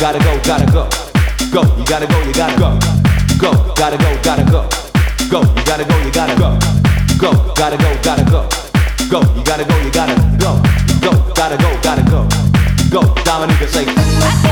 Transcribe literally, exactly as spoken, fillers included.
gotta go, gotta go. Go, you gotta go, you gotta go. Go, gotta go, gotta go. Go, you gotta go, you gotta go. Go, gotta go, gotta go. Go, you gotta go, you gotta go. Go, gotta go, gotta go. Go, Dominica say.